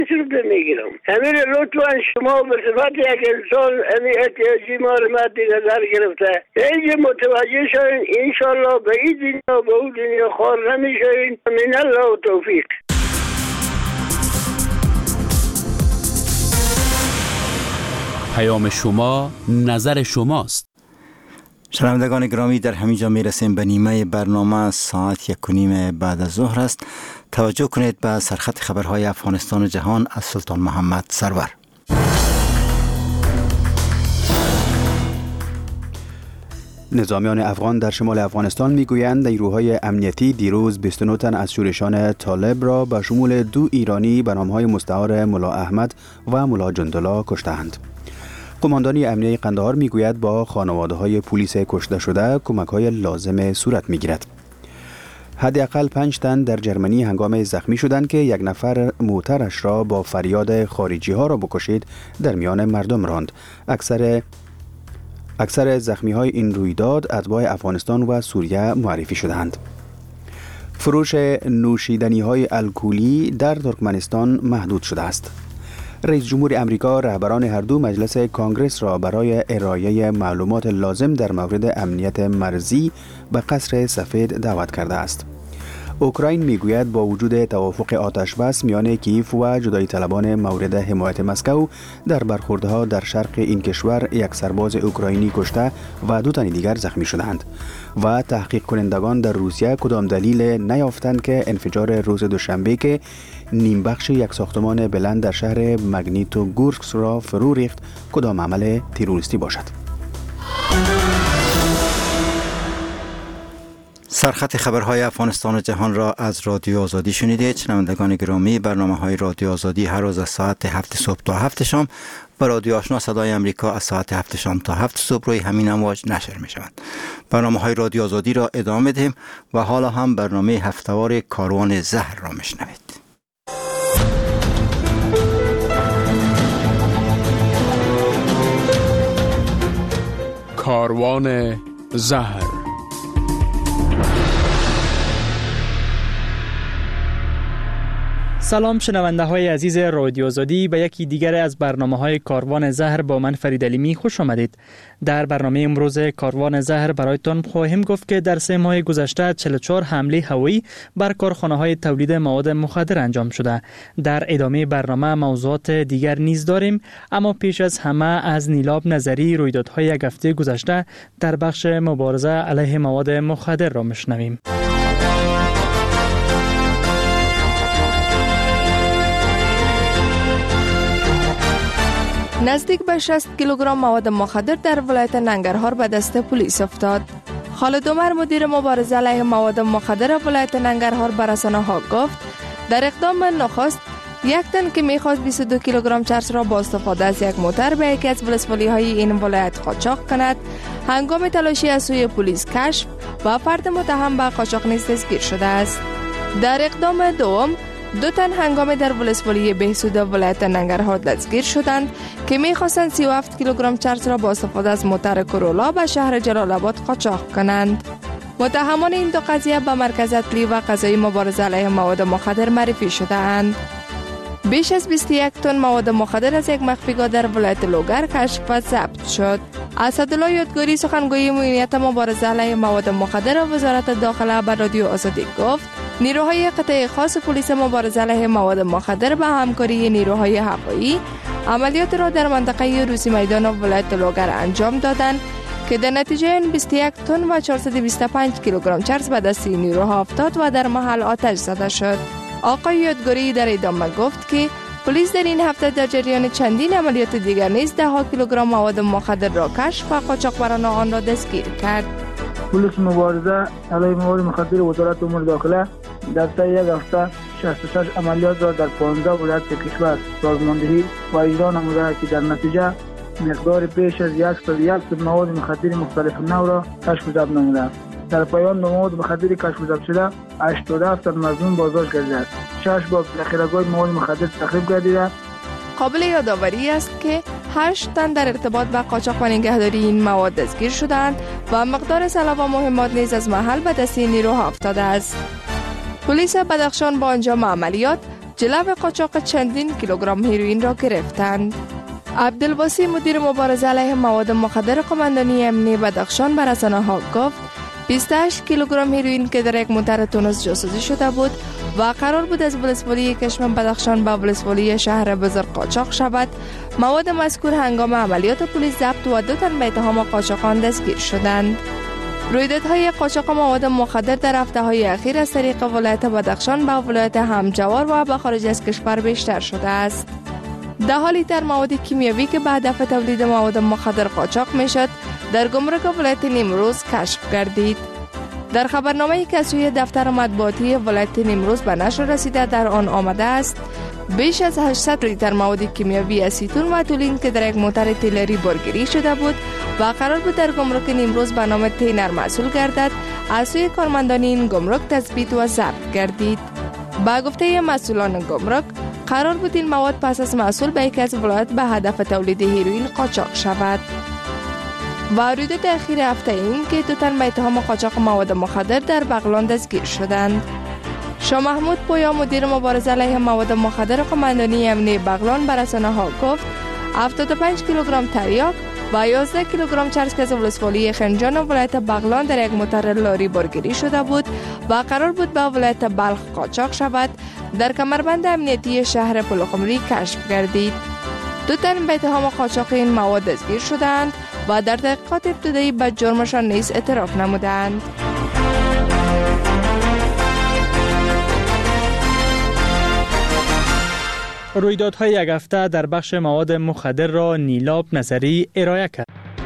صورت میگیرم. همین لطفا شما به صفت یک انسان همین احتیاجی ما رو مد نظر گرفته اینجا متوجه شوین. انشالله به این دنیا به اون دنیا خوار نمیشوین. من الله و توفیق. پیام شما نظر شماست. شنوندگان گرامی، در همینجا میرسیم به نیمه برنامه. ساعت 1:30 بعد از ظهر است. توجه کنید به سرخط خبرهای افغانستان و جهان از سلطان محمد سرور. نظامیان افغان در شمال افغانستان میگویند نیروهای امنیتی دیروز 29 تن از شورشان طالب را به شمول 2 ایرانی به نامهای مستعار ملا احمد و ملا جندلا کشتند. قماندانی امنیه قندهار میگوید با خانواده‌های پلیس کشته شده کمک‌های لازم صورت میگیرد. حداقل 5 تن در جرمنی هنگام زخمی شدند که یک نفر موترش را با فریاد خارجی‌ها را بکشید در میان مردم راند. اکثر زخمی‌های این رویداد اتباع افغانستان و سوریه معرفی شدند. فروش نوشیدنی‌های الکلی در ترکمنستان محدود شده است. رئیس جمهور امریکا رهبران هر دو مجلس کانگرس را برای ارائه معلومات لازم در مورد امنیت مرزی به قصر سفید دعوت کرده است. اوکراین میگوید با وجود توافق آتش بس میان کیف و جدایی طلبان مورد حمایت مسکو در برخوردها در شرق این کشور یک سرباز اوکراینی کشته و 2 تن دیگر زخمی شدند و تحقیق کنندگان در روسیه کدام دلیل نیافتند که انفجار روز دوشنبه که نیم بخش یک ساختمان بلند در شهر مگنیتوگورسک را فرو ریخت کدام عمل تروریستی باشد. سرخط خبرهای افغانستان و جهان را از رادیو آزادی شنیدید. شنوندگان گرامی، برنامه‌های رادیو آزادی هر روز از ساعت 7 صبح تا 7 شام با رادیو آشنا صدای امریکا از ساعت 7 شام تا 7 صبح روی همین امواج نشر می‌شوند. برنامه‌های رادیو آزادی را ادامه می‌دهیم و حالا هم برنامه هفته‌وار کاروان زهر را میشنوید. کاروان زهر. سلام شنونده های عزیز رادیو آزادی، به یکی دیگر از برنامه های کاروان زهر با من فرید علیمی خوش آمدید. در برنامه امروز کاروان زهر برایتان خواهیم گفت که در 3 ماه گذشته 44 حمله هوایی بر کارخانه های تولید مواد مخدر انجام شده. در ادامه برنامه موضوعات دیگر نیز داریم، اما پیش از همه از نیلاب نظری رویدادهای یک هفته گذشته در بخش مبارزه علیه مواد مخدر را میشنویم. نزدیک به 60 کیلوگرم مواد مخدر در ولایت ننگرهار به دست پلیس افتاد. خالد عمر مدیر مبارزه علیه مواد مخدر ولایت ننگرهار به رسانه‌ها گفت در اقدام نخست 1 تن که می‌خواست 22 کیلوگرم چرس را با استفاده از یک موتر به یکی از ولسوالی‌های این ولایت قاچاق کند، هنگام تلاشی از سوی پلیس کشف و فرد متهم به قاچاق نیز دستگیر شده است. در اقدام دوم 2 تن هنگام در ولسوالی بهسود ولایت ننگرهار دستگیر شدند که می‌خواستند 37 کیلوگرم چرس را با استفاده از موتر کرولا به شهر جلال آباد قاچاق کنند. متهمان این 2 قضیه به مرکز اطلاعی و قضایی مبارزه علیه مواد مخدر معرفی شده‌اند. بیش از 21 تن مواد مخدر از یک مخفیگاه در ولایت لوگر کشف و ضبط شد. اسدالله یادگاری سخنگوی مدیریت مبارزه علیه مواد مخدر و وزارت داخله به رادیو آزادی گفت نیروهای قطعه خاص پلیس مبارزه علیه مواد مخدر به همکاری نیروهای هوایی عملیات را در منطقه روسی میدان ولایت لوگر انجام دادند که در نتیجه این 21 تن و 425 کیلوگرم چرس به دست نیروها افتاد و در محل آتش زده شد. آقای یادگاری در ادامه گفت که پلیس در این هفته در جریان چندین عملیات دیگر نیز 10 کیلوگرم مواد مخدر را کشف و قاچاقبران آن را دستگیر کرد. پلیس مبارزه علیه مواد مخدر وزارت امور داخله در طی یک هفته 66 عملیات را در 15 ولایت کشور سازماندهی و اجرا نموده که در نتیجه مقدار بیش از 101 تن مواد مخدر مختلف نوع را کشف و ضبط نموده. در پایان مواد مخدر کشف و ضبط شده 87 تن مظنون بازداشت گردیده، 6 بار ذخیره‌گاه مواد مخدر تخریب گردیده. قابل یادآوری است که 8 تن در ارتباط با قاچاق و نگهداری این مواد دستگیر شدند و مقدار سلاح و مهمات نیز از محل به دست نیروها افتاده است. پلیس بدخشان با انجام عملیات جلو قاچاق چندین کیلوگرم هیروئین را گرفتند. عبدالباسی مدیر مبارزه علیه مواد مخدر قماندانی امنیتی بدخشان به رسانه‌ها گفت 28 کیلوگرم هیروئین که در یک موتر تونس جاسوسی شده بود و قرار بود از ولسوالی کشمن بدخشان به ولسوالی شهر بزرگ قاچاق شود، مواد مذکور هنگام عملیات پلیس ضبط و 2 تن به اتهام قاچاقان دستگیر شدند. رویدادهای قاچاق مواد مخدر در هفته‌های اخیر از طریق ولایت بدخشان به ولایت همجوار و به خارج از کشور بیشتر شده است. 10 لیتر مواد کیمیاوی که به هدف تولید مواد مخدر قاچاق میشد در گمرک ولایت نیمروز کشف گردید. در خبرنامه‌ای که از سوی دفتر مطبوعاتی ولایت نیمروز به نشر رسیده در آن آمده است بیش از 800 لیتر مواد کیمیاوی اسیتون و تولین که در یک موتر تیلری بارگیری شده بود و قرار بود در گمرک نیمروز به نام تینر محصول گردد از سوی کارمندان این گمرک تثبیت و ضبط گردید. با گفته مسئولان گمرک قرار بود این مواد پس از محصول به یکی از ولایات به هدف تولید هیروئین قاچاق شود. و رویداد اخیر هفته این که 2 تن به اتهام قاچاق مواد مخدر در بغلان دستگیر شدند. شاه محمود پویا مدیر مبارزه علیه مواد مخدر قماندانی امنیتی بغلان به رسانه‌ها گفت 75 کیلوگرم تریاک و 11 کیلوگرم چرس که از ولسوالی خنجان ولایت بغلان در یک موتر لاری بارگیری شده بود و قرار بود به ولایت بلخ قاچاق شود در کمربند امنیتی شهر پلخمری کشف گردید. 2 تن به اتهام قاچاق این مواد دستگیر شدند و در تحقیقات ابتدایی به جرمشان نیز اعتراف نمودند. رویدادهای یک هفته در بخش مواد مخدر را نیلاب نظری ارائه کرد.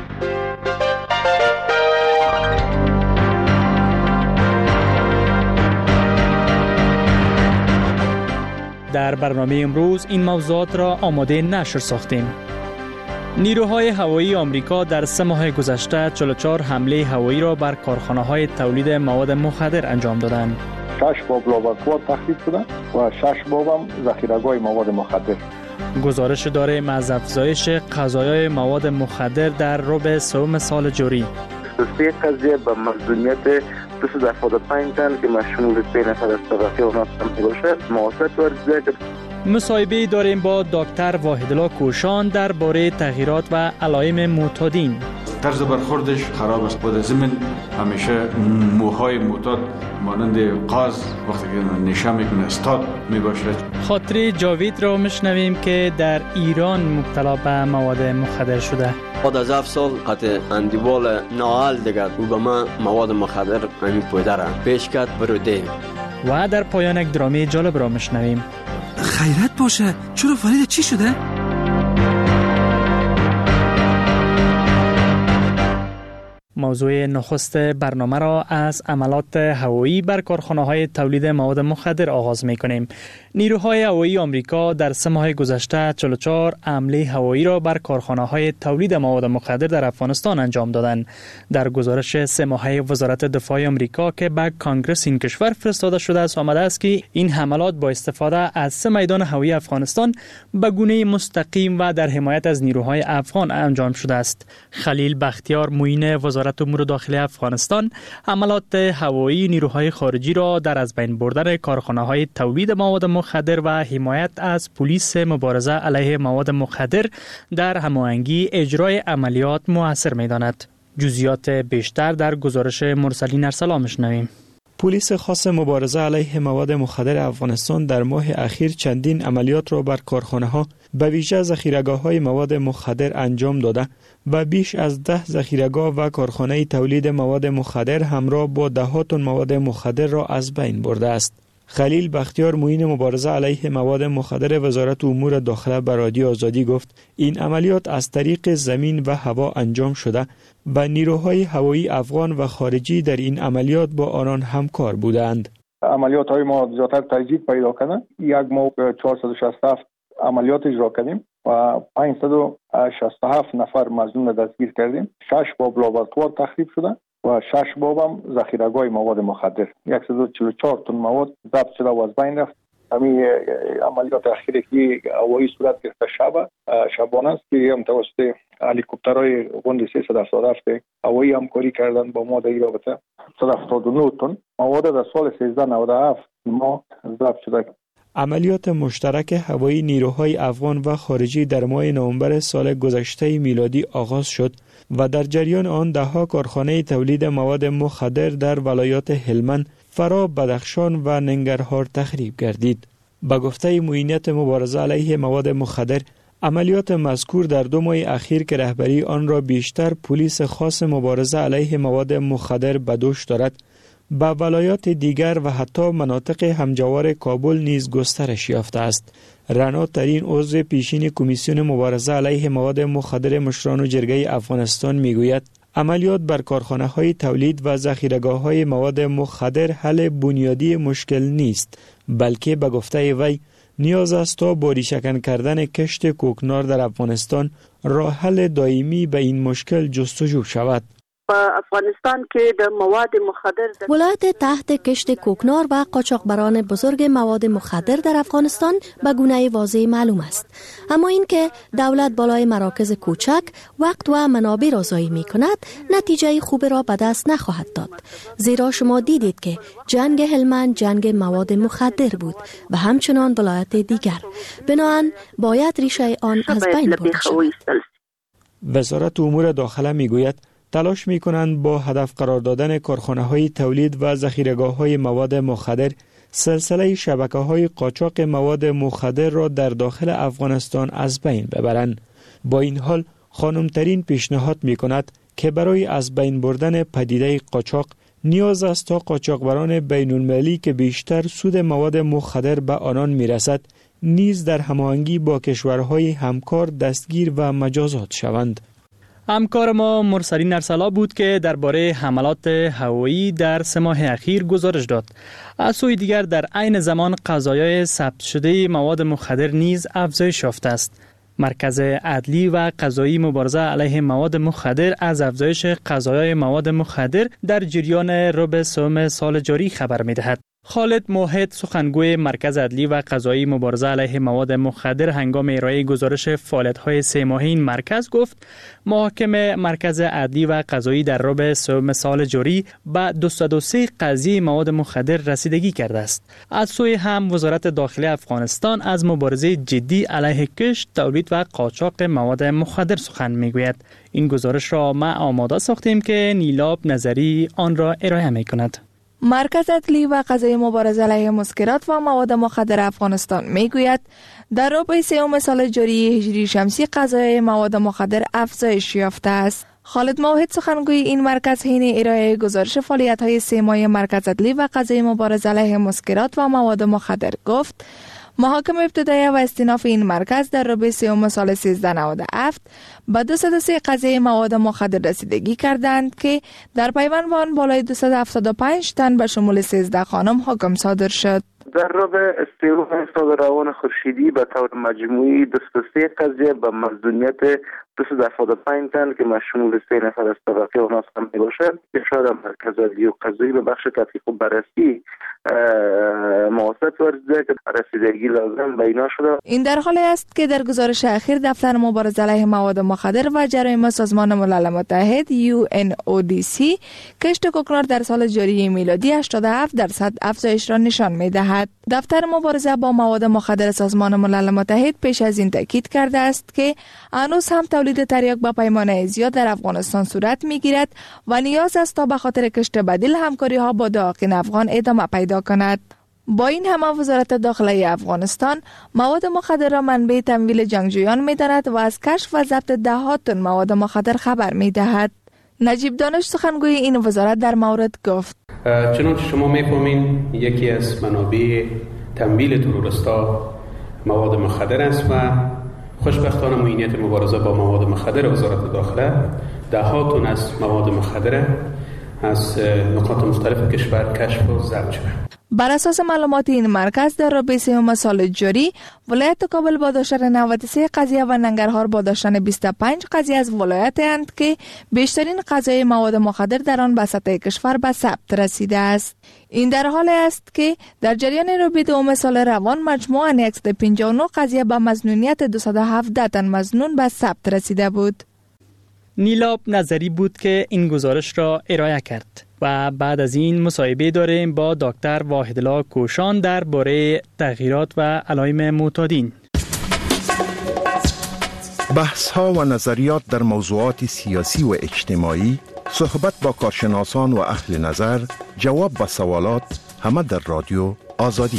در برنامه امروز این موضوعات را آماده نشر ساختیم. نیروهای هوایی آمریکا در 3 ماه گذشته 44 حمله هوایی را بر کارخانه‌های تولید مواد مخدر انجام دادند. 6 باب لابراتوار تخریب شده و 6 باب هم ذخیره‌گاه مواد مخدر. گزارش داریم از افزایش قضایای مواد مخدر در ربع سوم سال جاری. سه قضیه به مظلومیت 275 تن که مشمول 3 نفر از طبقه اونها می باشد موافقت ورزیده کرد. مصاحبه داریم با دکتر واحدالله کوشان درباره تغییرات و علائم معتادین. طرز برخوردش خراب است. بود زمین همیشه موهای معتاد مانند قاز وقتی که نشه میکنه استاد میباشد. خاطر جاوید را میشنویم که در ایران مبتلا به مواد مخدر شده. بعد از 7 سال قطع اندیوال ناال دیگر او به من مواد مخدر همین پویده را پیش کرد بروده. و در پایان یک درامه جالب را میشنویم. خیرت باشه، چرا فرید چی شده؟ موضوع نخست برنامه را از عملات هوایی بر کارخانه‌های تولید مواد مخدر آغاز می‌کنیم. نیروهای هوایی آمریکا در 3 ماه گذشته 44 حمله هوایی را بر کارخانه‌های تولید مواد مخدر در افغانستان انجام دادند. در گزارش 3 ماهه وزارت دفاع آمریکا که به کانگرس این کشور فرستاده شده است آمده است که این حملات با استفاده از 3 میدان هوایی افغانستان به گونه مستقیم و در حمایت از نیروهای افغان انجام شده است. خلیل بختیار معین وزارت امور داخلی افغانستان حملات هوایی نیروهای خارجی را در از بین بردن کارخانه‌های تولید مواد مخدر و حمایت از پلیس مبارزه علیه مواد مخدر در هماهنگی اجرای عملیات مؤثر می‌داند. جزئیات بیشتر در گزارش مرسلین ارسلا می‌شنویم. پلیس خاص مبارزه علیه مواد مخدر افغانستان در ماه اخیر چندین عملیات را بر کارخانه‌ها به ویژه ذخیره‌گاه‌های مواد مخدر انجام داده و بیش از 10 ذخیره‌گاه و کارخانه تولید مواد مخدر همراه با 10 تن مواد مخدر را از بین برده است. خلیل بختیار معین مبارزه علیه مواد مخدر وزارت امور داخله به رادیو آزادی گفت این عملیات از طریق زمین و هوا انجام شده و نیروهای هوایی افغان و خارجی در این عملیات با آنان همکار بودند. عملیات های ما زیادتر تجدید پیدا کنه. یک ماه 467 عملیات اجرا کردیم و 567 نفر مظنون دستگیر کردیم. 6 باب لابراتوار تخریب شده و 6 باب هم ذخیره‌گاه مواد مخدر. 144 تن مواد ضبط شده و از بین رفت. همین عملیات اخیری که هوایی صورت گرفته شبانه است که هم توسط هلیکوپترهای غوند 377 هوایی همکاری کردن با ما در این رابطه. 179 تن مواد در سال 1397 ما ضبط شده. عملیات مشترک هوایی نیروهای افغان و خارجی در ماه نوامبر سال گذشته میلادی آغاز شد و در جریان آن ده‌ها کارخانه تولید مواد مخدر در ولایات هلمند، فرا، بدخشان و ننگرهار تخریب گردید. به گفته معینیت مبارزه علیه مواد مخدر، عملیات مذکور در 2 ماه اخیر که رهبری آن را بیشتر پلیس خاص مبارزه علیه مواد مخدر به دوش دارد، به ولایات دیگر و حتی مناطق همجوار کابل نیز گسترش یافته است. رنا ترین عضو پیشین کمیسیون مبارزه علیه مواد مخدر مشران جرگه افغانستان میگوید عملیات بر کارخانه‌های تولید و ذخیره‌گاه‌های مواد مخدر حل بنیادی مشکل نیست، بلکه به گفته وی نیاز است تا با ریشه‌کن کردن کشت کوکنار در افغانستان راه حل دائمی به این مشکل جستجو شود. افغانستان که در مواد مخدر ولایت تحت کشت کوکنار و قاچاقبران بزرگ مواد مخدر در افغانستان به گونه واضح معلوم است. اما اینکه دولت بالای مراکز کوچک وقت و منابع را ضایع می کند، نتیجه خوب را به دست نخواهد داد. زیرا شما دیدید که جنگ هلمند جنگ مواد مخدر بود و همچنان ولایت دیگر. بنابراین باید ریشه آن از بین برده شود. وزارت امور داخله می گوید تلاش می کنند با هدف قرار دادن کارخانه‌های تولید و ذخیره‌گاه‌های مواد مخدر سلسله شبکه‌های قاچاق مواد مخدر را در داخل افغانستان از بین ببرند. با این حال خانمترین پیشنهاد می کند که برای از بین بردن پدیده قاچاق نیاز است تا قاچاقبران بین‌المللی که بیشتر سود مواد مخدر به آنان می رسد نیز در هماهنگی با کشورهای همکار دستگیر و مجازات شوند. همکار ما مرسلین ارسلا بود که درباره حملات هوایی در 3 ماه اخیر گزارش داد. از سوی دیگر در عین زمان قضایای ثبت شده مواد مخدر نیز افزایش یافته است. مرکز عدلی و قضایی مبارزه علیه مواد مخدر از افزایش قضایای مواد مخدر در جریان ربع سوم سال جاری خبر می‌دهد. خالد موحد سخنگوی مرکز عدلی و قضایی مبارزه علیه مواد مخدر هنگام ارائه گزارش فعالیت‌های 3 ماهه این مرکز گفت محاکم مرکز عدلی و قضایی در ربع سوم سال جاری به 203 قضیه مواد مخدر رسیدگی کرده است. از سوی هم وزارت داخلی افغانستان از مبارزه جدی علیه کشت، تولید و قاچاق مواد مخدر سخن می‌گوید. این گزارش را ما آماده ساختیم که نیلاب نظری آن را ارائه می‌کند. مرکز عدلی و قضایی مبارزه علیه مسکرات و مواد مخدر افغانستان میگوید در ربع سوم سال جاری هجری شمسی قضایای مواد مخدر افزایش یافته است. خالد موحد سخنگوی این مرکز حین ارائه گزارش فعالیت‌های 3 ماهه مرکز عدلی و قضایی مبارزه علیه مسکرات و مواد مخدر گفت محاکم ابتدایی و استیناف این مرکز در ربع سوم سال 1397 به 203 قضیه مواد مخدر رسیدگی کردند که در پیوند با آن بالای 275 تن به شمول 13 خانم حکم صادر شد. در ربع سوم سال روان خورشیدی به طور مجموعی 203 قضیه به مظنونیت 275 تن که مشمول 3 نفر از طبقه و ناسم می باشد اشاره مرکز عدلی و قضایی به بخش تحقیق و بررسی مواسط ورزیده که رسیدگی لازم به اینا شده. این در حالی است که در گزارش اخیر دفتر مبارزه علیه مواد مخدر و جرایم سازمان ملل متحد UNODC کشت کوکنار در سال جاری میلادی 87% افزایش را نشان می دهد. دفتر مبارزه با مواد مخدر سازمان ملل متحد پیش از این تاکید کرده است که هنوز هم تولید تریاک با پیمانه زیاد در افغانستان صورت میگیرد و نیاز است تا به خاطر کشت بدیل همکاری ها با داغین افغان ادامه پیدا کند. با این همه وزارت داخلی افغانستان مواد مخدر را منبع تمویل جنگجویان می‌داند و از کشف و ضبط 10 تن مواد مخدر خبر می‌دهد. نجیب دانش سخنگوی این وزارت در مورد گفت چنانچه شما می‌فهمین یکی از منابع تمویل تروریستا مواد مخدر است و خوشبختانه معینیت مبارزه با مواد مخدر وزارت داخله 10 تن از مواد مخدر از نقاط مختلف کشور کشف و ضبط شده. بر اساس معلومات این مرکز در ربع سوم سال جاری ولایت کابل با داشتن 93 قضیه و ننگرهار با داشتن 25 قضیه از ولایت اند که بیشترین قضایای مواد مخدر در آن به سطح کشور به ثبت رسیده است. این در حالی است که در جریان ربع دوم سال روان مجموعاً 159 قضیه به مظنونیت 217 تن مظنون به ثبت رسیده بود. نیلاب نظری بود که این گزارش را ارائه کرد. و بعد از این مصاحبه داریم با دکتر واحدالله کوشان درباره تغییرات و علائم معتادین. بحث ها و نظریات در موضوعات سیاسی و اجتماعی، صحبت با کارشناسان و اهل نظر، جواب به سوالات، همه در رادیو آزادی.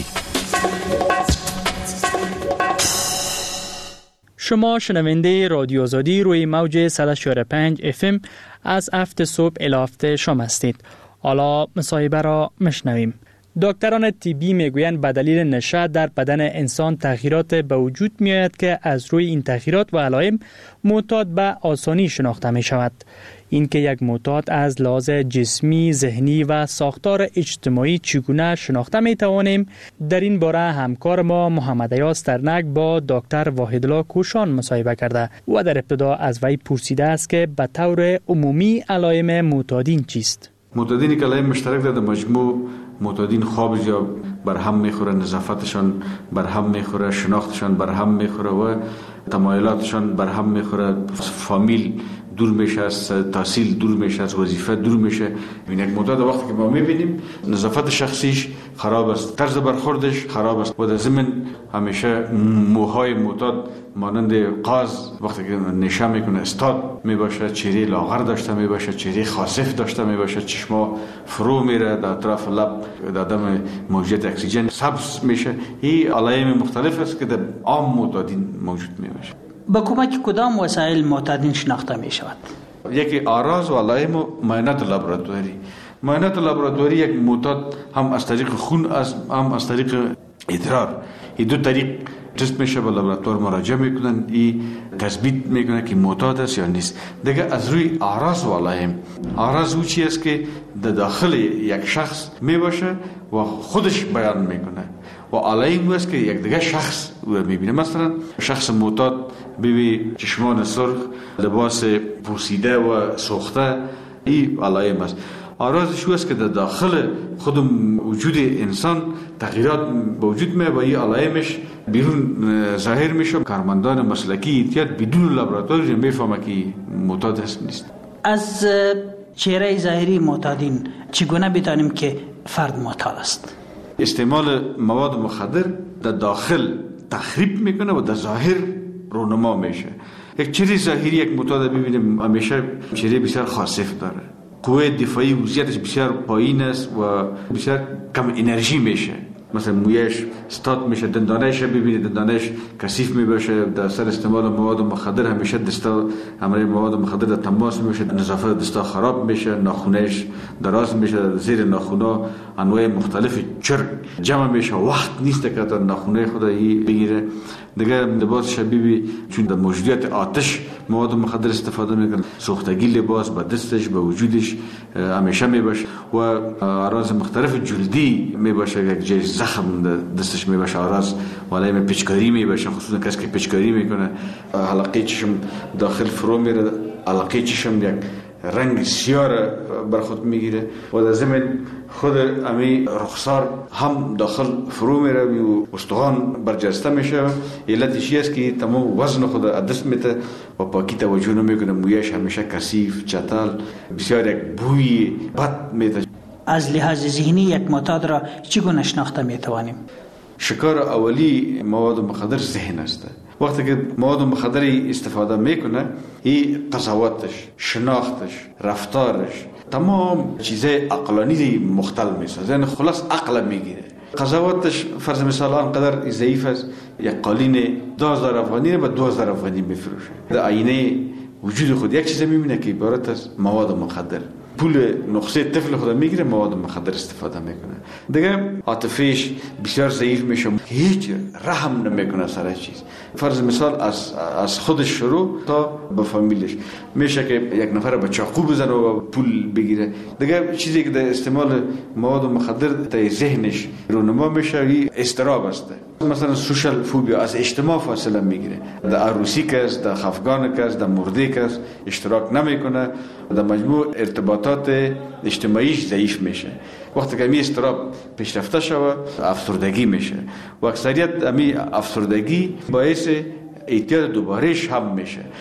شما شنونده رادیو آزادی روی موج 104.5 FM از 7 صبح الی 7 شام هستید. حالا مصاحبه را میشنویم. دکتران طبی میگویند به دلیل نشه در بدن انسان تغییرات به وجود میآید که از روی این تغییرات و علائم معتاد به آسانی شناخته می شود. اینکه یک معتاد از لحاظ جسمی، ذهنی و ساختار اجتماعی چگونه شناخته می توانیم، در این باره همکار ما محمد ایاز ترنک با دکتر واحدالله کوشان مصاحبه کرده و در ابتدا از وی پرسیده است که به طور عمومی علائم معتادین چیست؟ معتادینی که علائم مشترک در مجموع معتادین خواب یا بر هم میخوره، نظافتشان بر هم میخوره، شناختشان بر هم میخوره و تمایلاتشان بر هم میخوره، فامیل دور میشه، از تحصیل دور میشه، از وظیفه دور میشه. این یک معتاد وقتی که ما میبینیم نظافت شخصیش خراب است، طرز برخوردش خراب است و در ضمن همیشه موهای معتاد مانند قاز وقتی که نشه میکنه استاد میباشه، چهره لاغر داشته میباشه، چهره خاسف داشته میباشه، چشما فرو میره، در اطراف لب در دم موجودیت اکسیژن سبز میشه. این علائم مختلف است که در عام معتادین موجود میباشه. با کمک کدام وسایل معتادین شناخته می شود؟ یکی آراز و علائم معاینات لابراتواری. معاینات لابراتواری یک معتاد هم از طریق خون هم از طریق ادرار، این دو طریق تست میشه، به لابراتوار مراجعه میکنن، این تثبیت میکنه که معتاد است یا نیست. دیگه از روی آراز و علائم، آراز او چی است که در داخل یک شخص میباشه و خودش بیان میکنه و علائم است که یک دیگه شخص او میبینه. مثلا شخص معتاد ببی چشمان سرخ، لباس پوسیده و سوخته، این علائم است. آرازش او است که در داخل خود وجود انسان تغییرات به وجود میاد و این علائمش بیرون ظاهر میشه. کارمندان مسلکی احتیاط بدون لابراتوری میفهمه که معتاد است نیست. از چهره ظاهری معتادین چگونه بدانیم که فرد معتاد است؟ استعمال مواد مخدر در داخل تخریب میکنه و در ظاهر رونما میشه. یک چهره ظاهری یک معتاد ببینیم همیشه چهره بسیار خاسف داره، قوه دفاعی وضعیتش بسیار پایین است و بسیار کم انرژی میشه. مثلا مویش استاد میشه، دندانش ببینید دندانش کثیف میباشه در اثر استعمال مواد مخدر. همیشه دستا همراه مواد مخدر در تماس میشه، نظافت دستا خراب میشه، ناخونش دراز میشه، زیر ناخونا انواع مختلف چرک جمع میشه، وقت نیست که تا ناخونه خود بگیره. دیگه لباس شبیبی چون در موجودیت آتش مواد مخدر استفاده میکنه، سوختگی لباس با دستش با وجودش همیشه میباشه و اعراض مختلف جلدی میباشه، یک جای زخم دستش میباشه، اعراض علائم پیچکاری میباشه، خصوصا کسی که پیچکاری میکنه حلقه چشم داخل فرو میره، حلقه چشم یک رنگ سیاه بر خود میگیره و در ضمن خود امی رخسار هم داخل فرو میره و استخوان برجسته میشه. علتش است که تمام وزن خود دست میته و پاکی توجه نمیکنه، مویش همیشه کثیف، چتل، بسیار یک بوی بد میته. از لحاظ ذهنی یک معتاد را چگونه شناخته میتوانیم؟ شکار اولی مواد مخدر ذهن است. وقتی که مواد مخدر استفاده میکنه، این قضاوتش، شناختش، رفتارش، تمام چیزای عقلانی مختل میسازه، یعنی خلاص عقل میگیره. قضاوتش فرض مثال آنقدر ضعیف است، یک قالین 2000 افغانی به 2000 افغانی میفروشه. در آینه وجود خود یک چیز میبینه که عبارت از مواد مخدر. پول نقصه طفل خود میگیره، مواد مخدر استفاده میکنه. دیگه عاطفه‌اش بسیار ضعیف میشه، هیچ رحم نمیکنه سر چیز. فرض مثال از خودش شروع تا به فامیلش میشه که یک نفر به چاقو بزنه و پول بگیره. دیگه چیزی که در استعمال مواد مخدر تا ذهنش رونما میشه، این اضطراب است. مثلا سوشال فوبیا، از اجتماع فاصله میگیره، در عروسی کس، در خفگان کس، در مرده کس اشتراک نمیکنه، در مجموع ارتباطات اجتماعیش ضعیف میشه. وقتی که می اضطراب پیشرفته شوه افسردگی میشه و اکثریت امی افسردگی باعث اعتیاد دوبارهش هم میشه.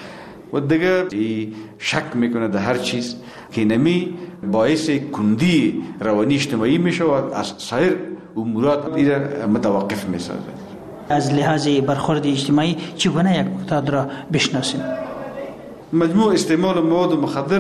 و دیگه شک میکنه در هر چیز که نمی باعث کندی روانی اجتماعی میشه و از سایر امورات ایره متوقف میسازه. از لحاظ برخورد اجتماعی چگونه یک معتاد را بشناسیم؟ مجموع استعمال مواد مخدر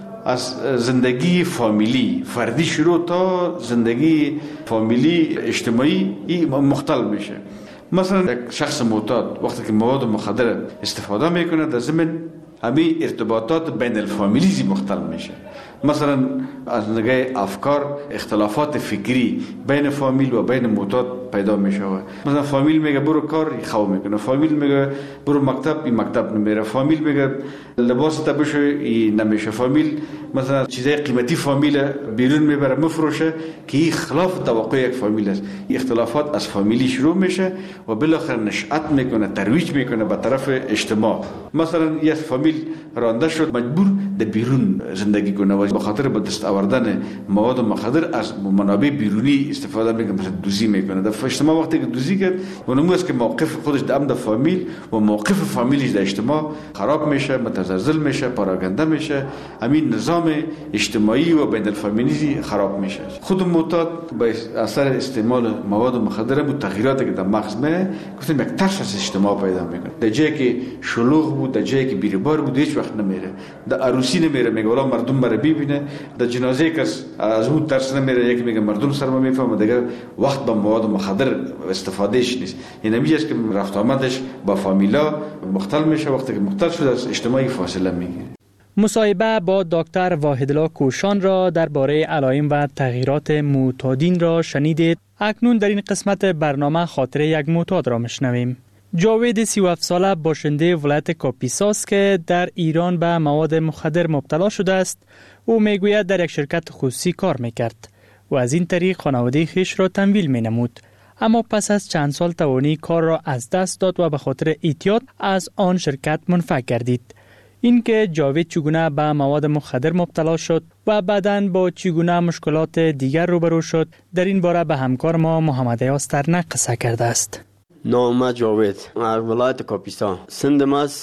از زندگی فامیلی فردی شروع تا زندگی فامیلی اجتماعی مختل میشه. مثلا یک شخص معتاد وقتی که مواد مخدر استفاده میکنه در ضمن همین ارتباطات بین الفامیلی مختل میشه. مثلا از نگاه افکار اختلافات فکری بین فامیل و بین معتاد پیدا میشه. مثلا فامیل میگه برو کار، خواب میکنه. فامیل میگه برو مکتب، این مکتب نمیره. فامیل میگه لباس تبشو، این نمیشه. فامیل مثلا چیزای قیمتی فامیل بیرون میبره مفروشه که این خلاف توقع یک فامیل است. این اختلافات از فامیلی شروع میشه و بالاخره نشأت میکنه، ترویج میکنه به طرف اجتماع. مثلا یک فامیل رانده شد مجبور در بیرون زندگی کنه و به خاطر به دست آوردن مواد مخدر از منابع بیرونی استفاده میکنه، مثلا دوزی میکنه. در اجتماع وقتی که دوزی کرد و نمو است که موقف خودش در فامیل و موقف فامیلیش در اجتماع خراب میشه، متزلزل میشه، پراکنده میشه. همین نظام اجتماعی و بین الفامیلی خراب میشه. خود معتاد با اثر استعمال مواد مخدر و تغییراتی که در مغز میه گفتم یک ترس از اجتماع پیدا میکنه. در جایی که شلوغ بود، در جایی که بیروبار بود، هیچ وقت نمیره. در عروسی نمیره، میگه والا مردم مرا ببینه. در جنازه کس از اون ترس نمیره، یکی میگه مردم سرما میفهمه. دیگه وقت با مواد مخدر استفادهش نیست. این همیشه که رفت آمدش با فامیلا مختل میشه. وقتی که مختل شده از اجتماعی فاصله میگیره. مصاحبه با دکتر واحدالله کوشان را درباره علائم و تغییرات معتادین را شنیدید. اکنون در این قسمت برنامه خاطره یک معتاد را میشنویم. جاوید 37 ساله باشنده ولایت کاپیساس که در ایران به مواد مخدر مبتلا شده است. او میگوید در یک شرکت خصوصی کار میکرد و از این طریق خانواده خیش را تمویل مینمود. اما پس از چند سال توانی کار را از دست داد و به خاطر اعتیاد از آن شرکت منفک گردید. اینکه جاوید چگونه به مواد مخدر مبتلا شد و بعداً با چگونه مشکلات دیگر روبرو شد، در این باره به همکار ما محمد یاسترنق قصه کرده است. نام جاوید، از ولایت کاپیسا. سنم از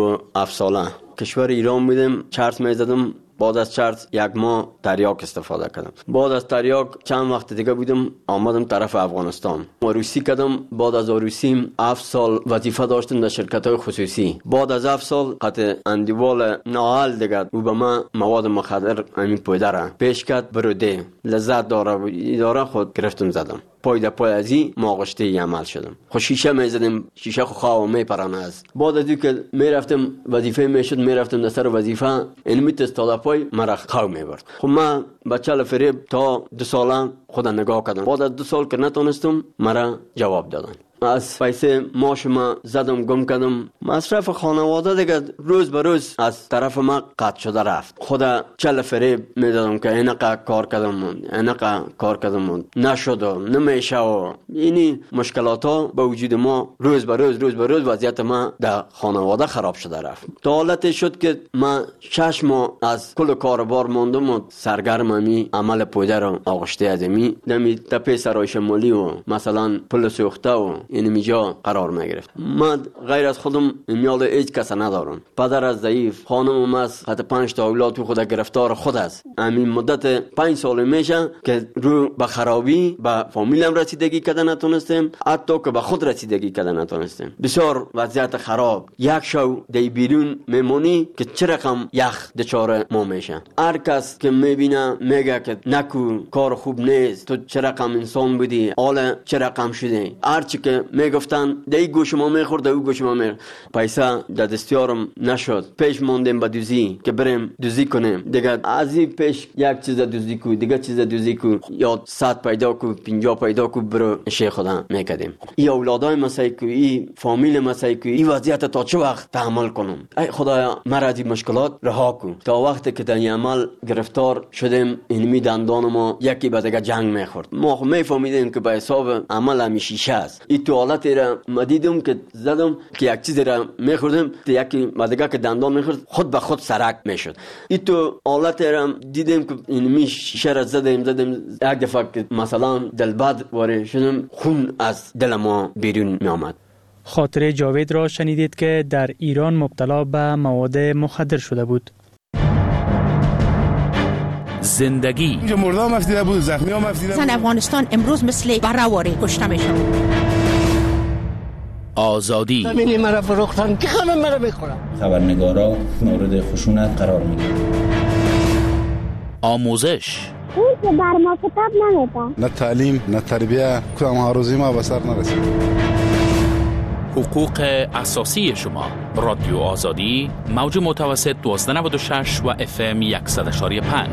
37 ساله. کشور ایران بودم، چرت میزدم. بعد از چرت یک ماه تریاک استفاده کردم. بعد از تریاک چند وقت دیگه بودم آمدم طرف افغانستان. عروسی کردم. بعد از عروسیم 7 سال وظیفه داشتم در شرکت‌های خصوصی. بعد از 7 سال قطع اندیوال ناهل دیگه او به من مواد مخدر همین پویده را پیش کرد. بروده لذت داره خود گرفتم زدم. پای در پای ازی ماغشته ای عمل شدم. خب شیشه میزدم، شیشه خو خواه میپرانه است. بعد از که میرفتم وظیفه میشد، میرفتم در سر وظیفه اینمی تستاده پای مرا خواه میبرد. خب من بچه لفریب تا 2 ساله خدا نگاه کردم. بعد از 2 سال که نتونستم مرا جواب دادن. از پیسه ماش ما زدم گم کردم. مصرف خانواده دیگه روز به روز از طرف ما قطع شده رفت. خدا چل فریب میدادم که اینقدر کار کردم نشد و نمیشه و اینی مشکلات ها با وجود ما روز به روز وضعیت ما در خانواده خراب شده رفت. تا حالت شد که ما 6 ماه از کل کاربار ماندم و سرگرم همی عمل پویده را آغشته از همی دمی تپه سرای شمالی و مثلا پل سوخته و اینمی جا قرار میگرفت. من غیر از خودم میال هیچ کس ندارم. پدر از ضعیف، خانمم از حتی 5 تا اولاد تو خود گرفتار خود است. همین مدت 5 سال میشه که رو به خرابی به فامیلم رسیدگی کردن نتونستم، حتی که به خود رسیدگی کردن نتونستم. بسیار وضعیت خراب. یک شو دی بیرون میمونی که چه رقم یخ دچار ما میشه. هر کس که میبینه میگه که نکو کار خوب نیست، تو چه رقم انسان بودی، حالا چه رقم شده. هرچی که میگفتن دی گوش ما میخورد، او گوش ما میخورد. پیسه در دستیارم نشد. پیش ماندیم به دوزی که بریم دوزی کنیم. دیگه از این پیش یک چیز دوزی کو، دیگه چیز دوزی کو، یا 100 پیدا کو، 50 پیدا کو، برو شیخ خدا میکردیم. این اولادای مسایی کو، این فامیل مسایی کو، این وضعیت تا چه وقت تحمل کنم؟ ای خدایا مرا از این مشکلات رها کو. تا وقتی که در این عمل گرفتار شدیم، اینمی دندان ما یکی به دیگه جنگ میخورد. ما میفهمیدیم که به حساب عمل همی شیشه است. این تو حالت را مدیدم که زدم که یک چیز را میخوردم، یکی به دیگه که دندان میخورد خود به خود سرک میشد. این تو حالت را دیدم که اینمی شیشه را زدم یک دفعه که مثلا دلبد واره شدم، خون از دل ما بیرون می آمد. خاطره جاوید را شنیدید که در ایران مبتلا به مواد مخدر شده بود. زندگی اینجا مرده هم افدیده بود، زخمی هم افدیده بود. زن افغانستان امروز مثل بره‌واره کشته میشن. آزادی همینی مرا فروختن که همه مرا بخورن. خبرنگارا مورد خشونت قرار میگیرن. آموزش اون که بر ما کتاب نمیدن. نه تعلیم نه تربیه، کدام هاروزی ما به سر نرسید. حقوق اساسی شما. رادیو آزادی، موج متوسط 1296 و FM 100.5.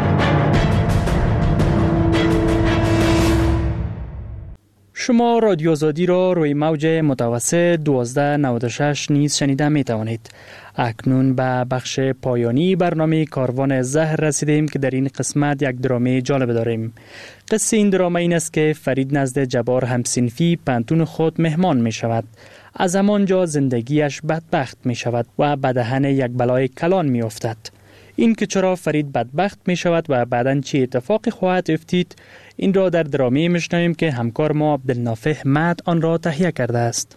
شما رادیو آزادی را روی موج متوسط 1296 نیز شنیده می توانید. اکنون به بخش پایانی برنامه کاروان زهر رسیدیم که در این قسمت یک درامه جالب داریم. قصه این درامه این است که فرید نزد جبار همسنفی پنتون خود مهمان می شود. از همانجا زندگیش بدبخت می شود و به دهن یک بلای کلان می افتد. این که چرا فرید بدبخت می شود و بعداً چه اتفاقی خواهد افتید، این را در درامه میشنویم که همکار ما عبدالنافع مهد آن را تهیه کرده است.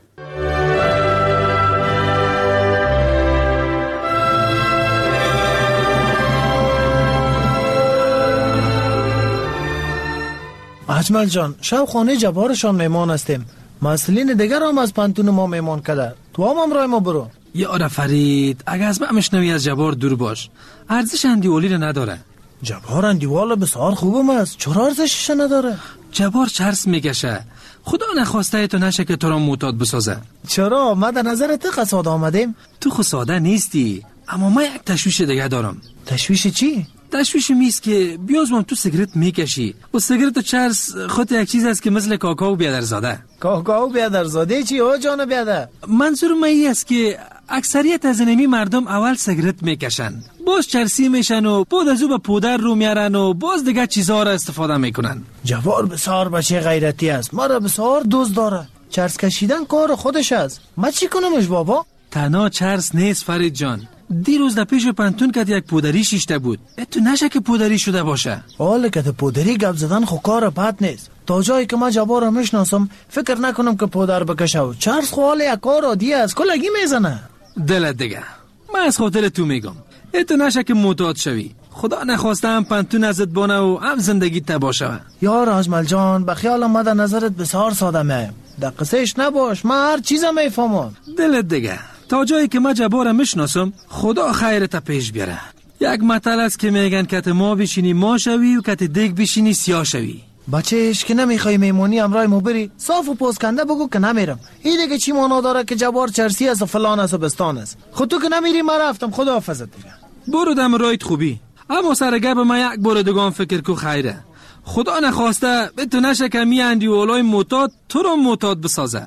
اجمل جان، شب خانه جبارشان میمان هستیم. مسئولین دیگر هم از پنتون ما میمان کرده. تو هم رای ما برو. یاره فرید، اگه از من مشنوی از جبار دور باش. ارزش اندیوالی رو نداره. جبار اندیوال بسیار خوبم است. چرا ارزشش نداره؟ جبار چرس میکشه. خدا نخواسته تو نشه که تو را معتاد بسازه. چرا؟ ما در نظر تو قصاد آمدیم. تو خود ساده نیستی، اما من یک تشویش دیگه دارم. تشویش چی؟ تشویش میست که بیازمم تو سیگرت میکشی و سیگرت و چرس خود یک چیز است که مثل کاکائو بیادرزاده. کاکائو بیادرزاده چی؟ او جان بیادر. منظور من این است که اکثریت از نمی مردم اول سیگرت میکشن، باز چرسی میشن و بعد از او به پودر رو میارن و باز دیگه چیزها را استفاده میکنن. جوار بسیار بچه غیرتی است. ما را بسیار دوست داره. چرس کشیدن کار خودش است. ما چی کنمش بابا؟ تنها چرس نیست فرید جان. دیروز در پیش پنتون که یک پودری شیشته بود. تو نشه که پودری شده باشه. حالا که پودری گپ زدن خو کار بد نیست. تا جایی که ما جبار میشناسم فکر نکنم که پودر بکشه و چرس خو حال یک کار عادی است. کلگی میزنه. دلت دیگه. من از خاطر تو میگم. تو نشه که معتاد شوی. خدا نخواسته هم پنتون ازت بانه و هم زندگی تباه شوه. یار اجمل جان، به خیال ما در نظرت بسیار ساده میم. در قصهش نباش، من هر چیزم میفهمم. دلت دیگه. تا جایی که ما جبار میشناسم خدا خیرت پیش بیاره. یک متل است که میگن کت ما بشینی ما شوی و کت دیگ بشینی سیاه شوی. بچهش که نمیخوای میمونی امرای مو بری صاف و پوزکنده بگو که نمیرم. این دیگه چی معنا داره که جبار چرسی است و فلان است و بستان است. خود تو که نمیری من رفتم. خدا حافظت دیگه. برو دم رایت خوبی. اما سر گپ من یک بار دیگه فکر کو خیره. خدا نخواسته به تو نشه که می اندی اولای معتاد تو رو معتاد بسازه.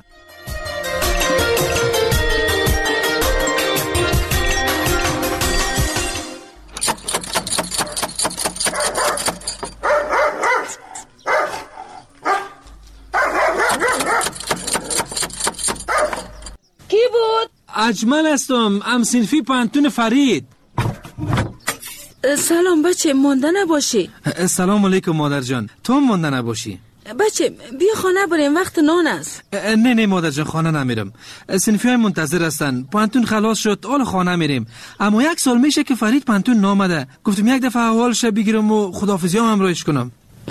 کی بود؟ اجمل هستم، همسنفی پنتون فرید. سلام بچه، مانده نباشی. سلام علیکم مادر جان، تو هم مانده نباشی. بچه بیا خانه بریم، وقت نان است. نه مادر جان، خانه نمیرم. سنفی های منتظر هستن. پنتون خلاص شد، حالا خانه میریم. اما 1 سال میشه که فرید پنتون نامده. گفتم یک دفعه احوالش بگیرم و خداحافظی هم همراهش کنم.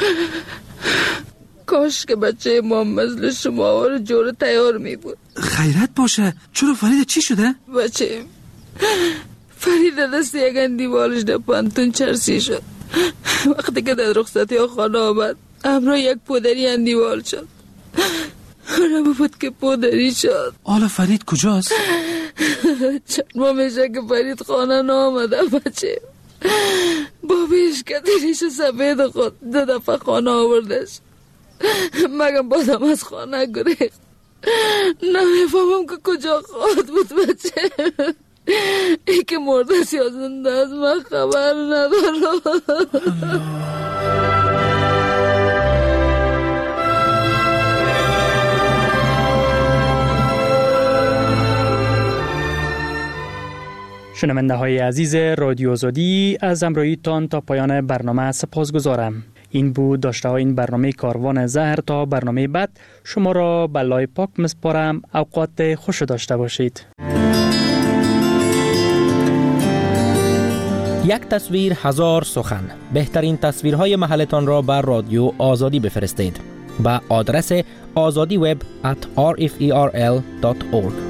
کاش که بچه ما مثل شما و جور تیار می بود. خیرت باشه. چرا فرید چی شده؟ بچه فرید دست یک اندیوالش در پنتون چرسی شد. وقتی که در رخصتی ها خانه آمد همراه یک پودری اندیوال شد. آره بود که پودری شد. حالا فرید کجاست؟ چند ماه میشه که فرید خانه نامده بچه. بابیش که دیریش سفید خود 2 دفعه خانه آوردش. مگم بازم از خانه گریخت. نمیفهمم که کجا خواهد بود بچه. ای که مرده یا زنده از من خبر ندارم. شنونده های عزیز رادیو آزادی، از همراهیتان تا پایان برنامه سپاسگزارم. این بود داشته های این برنامه کاروان زهر. تا برنامه بعد شما را به لای پاک مسپارم. اوقات خوش داشته باشید. یک تصویر هزار سخن. بهترین تصویرهای محلتان را بر رادیو آزادی بفرستید. با آدرس azadiweb@rferl.org.